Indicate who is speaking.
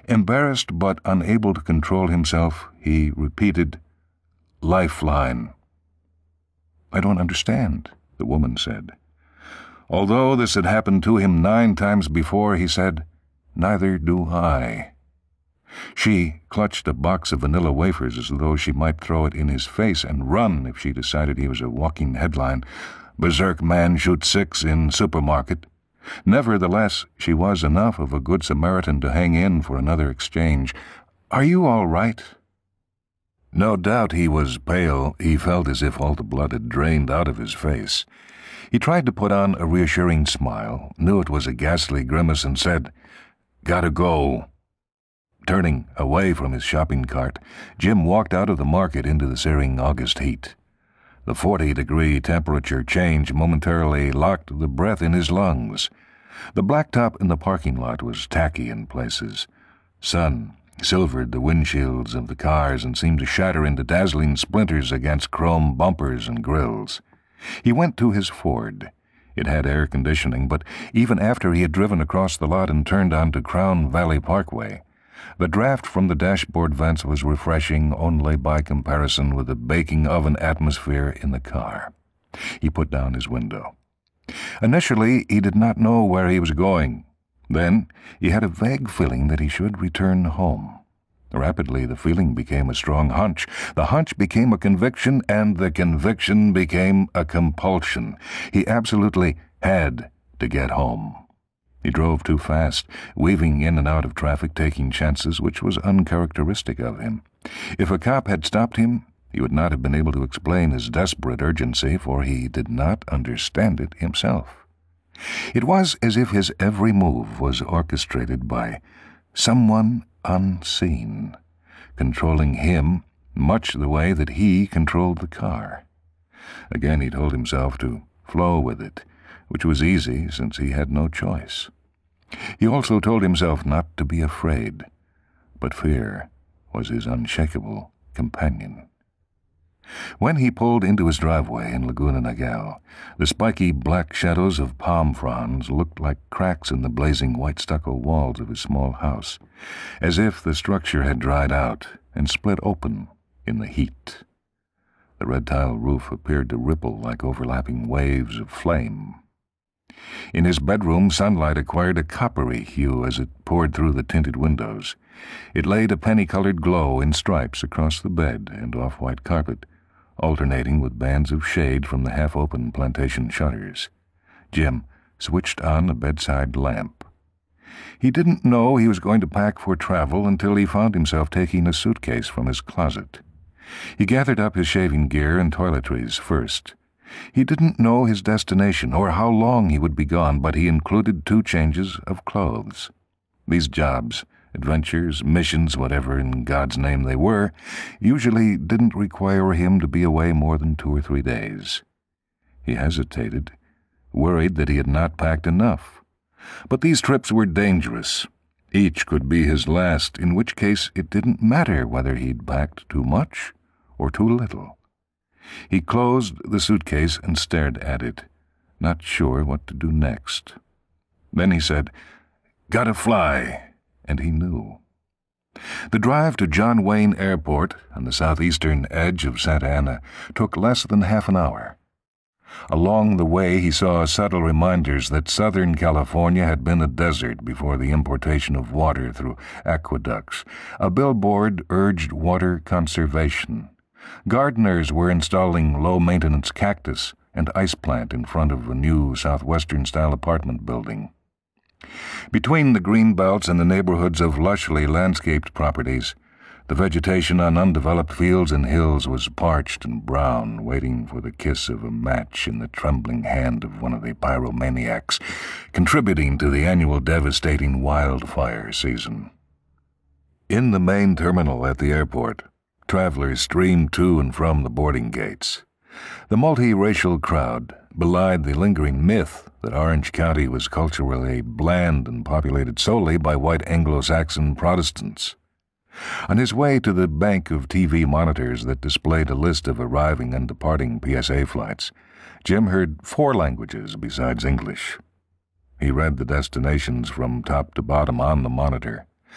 Speaker 1: Embarrassed but unable to control himself, he repeated, "Lifeline." "I don't understand," the woman said. Although this had happened to him 9 times before, he said, "Neither do I." She clutched a box of vanilla wafers as though she might throw it in his face and run if she decided he was a walking headline. "Berserk man shoots 6 in supermarket." Nevertheless, she was enough of a good Samaritan to hang in for another exchange. "Are you all right?" No doubt he was pale. He felt as if all the blood had drained out of his face. He tried to put on a reassuring smile, knew it was a ghastly grimace, and said, "Gotta go." Turning away from his shopping cart, Jim walked out of the market into the searing August heat. The 40-degree temperature change momentarily locked the breath in his lungs. The blacktop in the parking lot was tacky in places. Sun silvered the windshields of the cars and seemed to shatter into dazzling splinters against chrome bumpers and grills. He went to his Ford. It had air conditioning, but even after he had driven across the lot and turned onto Crown Valley Parkway, the draft from the dashboard vents was refreshing only by comparison with the baking oven atmosphere in the car. He put down his window. Initially, he did not know where he was going. Then, he had a vague feeling that he should return home. Rapidly, the feeling became a strong hunch. The hunch became a conviction, and the conviction became a compulsion. He absolutely had to get home. He drove too fast, weaving in and out of traffic, taking chances, which was uncharacteristic of him. If a cop had stopped him, he would not have been able to explain his desperate urgency, for he did not understand it himself. It was as if his every move was orchestrated by someone unseen, controlling him much the way that he controlled the car. Again he told himself to flow with it, which was easy since he had no choice. He also told himself not to be afraid, but fear was his unshakable companion. When he pulled into his driveway in Laguna Niguel, the spiky black shadows of palm fronds looked like cracks in the blazing white stucco walls of his small house, as if the structure had dried out and split open in the heat. The red tile roof appeared to ripple like overlapping waves of flame. In his bedroom, sunlight acquired a coppery hue as it poured through the tinted windows. It laid a penny-colored glow in stripes across the bed and off-white carpet, alternating with bands of shade from the half-open plantation shutters. Jim switched on a bedside lamp. He didn't know he was going to pack for travel until he found himself taking a suitcase from his closet. He gathered up his shaving gear and toiletries first. He didn't know his destination or how long he would be gone, but he included 2 changes of clothes. These jobs, adventures, missions, whatever in God's name they were, usually didn't require him to be away more than 2 or 3 days. He hesitated, worried that he had not packed enough. But these trips were dangerous. Each could be his last, in which case it didn't matter whether he'd packed too much or too little. He closed the suitcase and stared at it, not sure what to do next. Then he said, "Gotta fly," and he knew. The drive to John Wayne Airport on the southeastern edge of Santa Ana took less than half an hour. Along the way he saw subtle reminders that Southern California had been a desert before the importation of water through aqueducts. A billboard urged water conservation. Gardeners were installing low-maintenance cactus and ice plant in front of a new southwestern-style apartment building. Between the green belts and the neighborhoods of lushly landscaped properties, the vegetation on undeveloped fields and hills was parched and brown, waiting for the kiss of a match in the trembling hand of one of the pyromaniacs, contributing to the annual devastating wildfire season. In the main terminal at the airport, travelers streamed to and from the boarding gates. The multiracial crowd belied the lingering myth that Orange County was culturally bland and populated solely by white Anglo-Saxon Protestants. On his way to the bank of TV monitors that displayed a list of arriving and departing PSA flights, Jim heard 4 languages besides English. He read the destinations from top to bottom on the monitor.